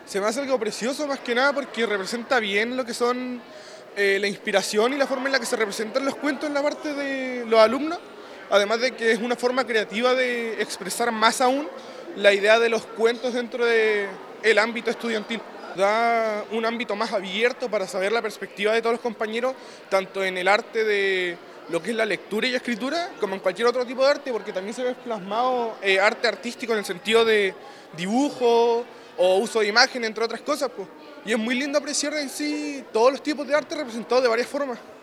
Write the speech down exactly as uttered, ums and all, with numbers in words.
Se me hace algo precioso más que nada porque representa bien lo que son eh, la inspiración y la forma en la que se representan los cuentos en la parte de los alumnos, además de que es una forma creativa de expresar más aún la idea de los cuentos dentro del ámbito estudiantil. Da un ámbito más abierto para saber la perspectiva de todos los compañeros, tanto en el arte de lo que es la lectura y escritura, como en cualquier otro tipo de arte, porque también se ve plasmado eh, arte artístico en el sentido de dibujo o uso de imagen, entre otras cosas, pues. Y es muy lindo apreciar en sí todos los tipos de arte representados de varias formas.